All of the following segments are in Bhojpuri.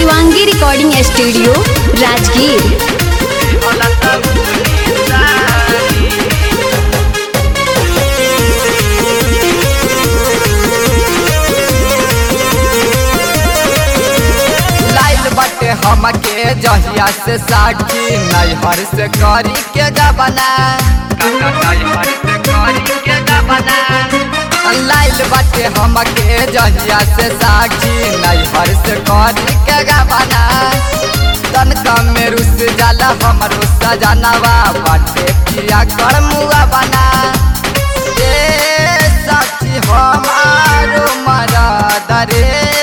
Shivangi recording studio Rajgir. बटे हमके जहिया से साथी नैहर से करी के गबना लाइल बटे हमके जहिया से साथी नैहर से करी के गबना तन कम में रुस जाला हमरो सजनवा बटे पिया कर मुआ बना ए साथी हमारो मरद रे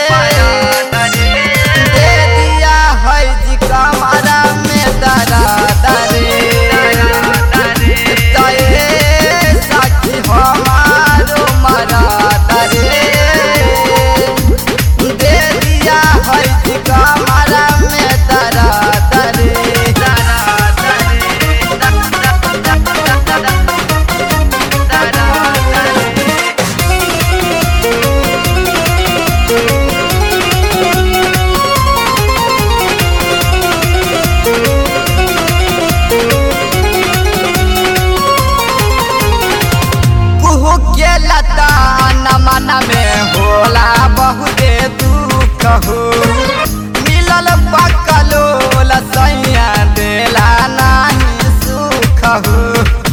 मन में होला बहुते दुख हो मिलल पकलो लसैया देला नहीं सुख हो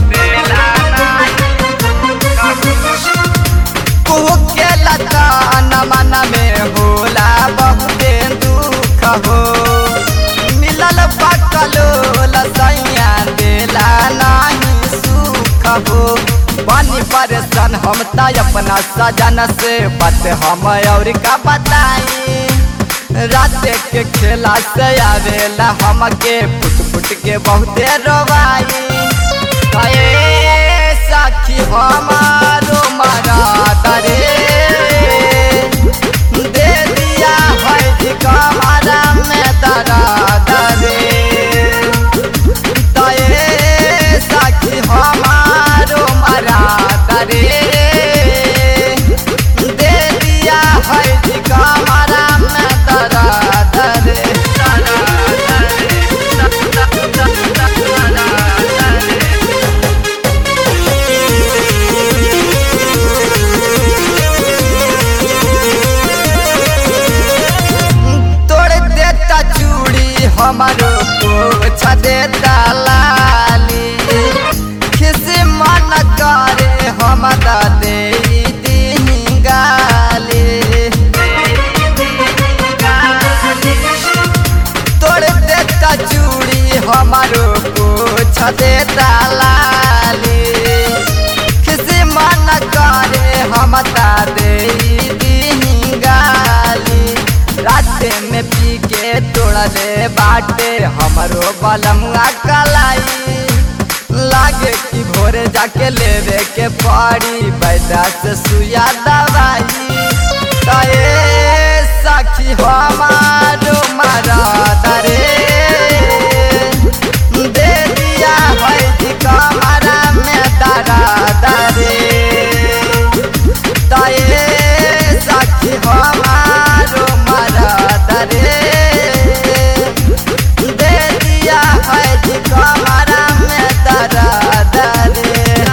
के लता न मन में होला बहुते दुख हो मिलल पकलो लसैया देला नहीं सुख हो पानी परेशान हम त अपना सजन से बात हम और का बताई रात के खेला से आवेला हमके फुट फुट के बहुते रोवाई साखी हमारो मरद रे दे दिया है कमरा में दर्द रे साखी हमारो मरद रे दे दिया है कमरा में दर्द रे हमारो पोछ देता लाली किसी मन करे हम दे दी गाली तोड़ देता चूड़ी हमारो पोछ देता लाली किसी मन करे हम दे दी गाली रात में पी के तोड़ा दे बाटे हमारो बलमुआ कलाई लागे कि भोरे जाके लेवे के पड़ी बैदा से सुया दवाई साखी हमारो मरद रे दे दिया है कमरा में दर्द रे साखी हमारो मरद रे दे दिया है कमरा में दर्द रे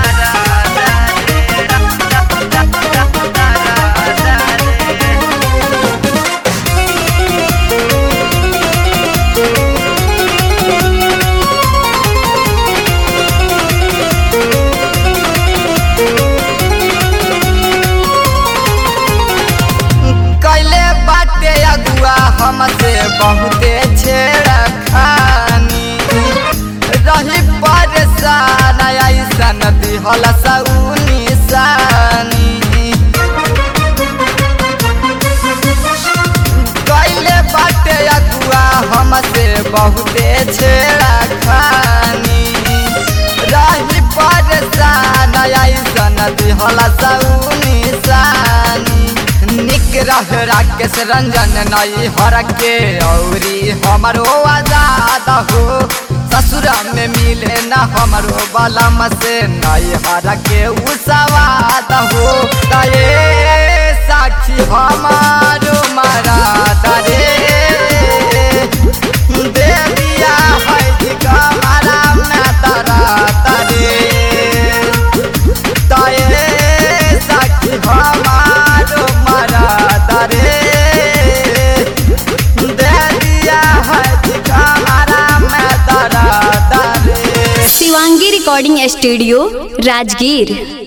हमसे बहुते छेड़ा खानी रही परेशान ऐसन दिहल सऊनी सानी कैले बाटे अगुआ हमसे बहुते छेड़ा खानी रही परेशान ऐसन दिहल सऊनी सानी निक रह राकेश रंजन नई हर के औरी हमारो आजाद हो ससुरा में मिले न हमारो बलम से नई हर के उसवाद हो साखी हमारो मरद रे रिकॉर्डिंग स्टूडियो राजगीर।